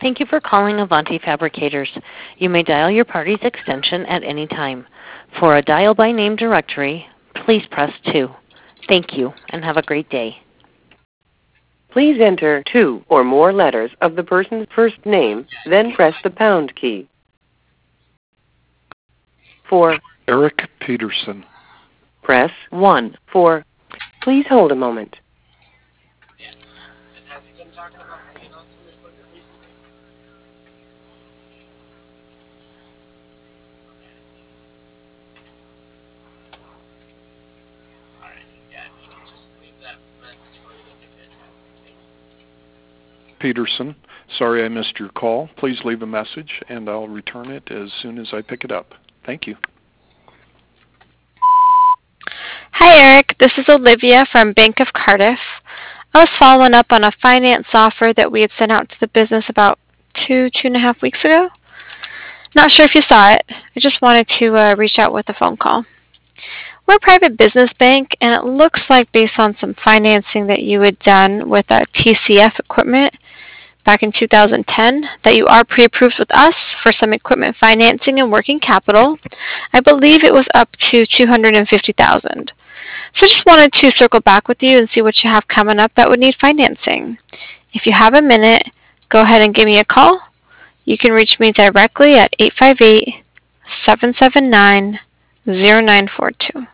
Thank you for calling Avanti Fabricators. You may dial your party's extension at any time. For a dial-by-name directory, please press 2. Thank you, and have a great day. Please enter 2 or more letters of the person's first name, then press the pound key. For Eric Peterson. Press 1. For please hold a moment. Peterson, sorry I missed your call. Please leave a message and I'll return it as soon as I pick it up. Thank you. Hi Eric, this is Olivia from Bank of Cardiff. I was following up on a finance offer that we had sent out to the business about two and a half weeks ago. Not sure if you saw it. I just wanted to reach out with a phone call. We're a private business bank, and it looks like based on some financing that you had done with TCF equipment back in 2010, that you are pre-approved with us for some equipment financing and working capital. I believe it was up to $250,000. So just wanted to circle back with you and see what you have coming up that would need financing. If you have a minute, go ahead and give me a call. You can reach me directly at 858-779-0942.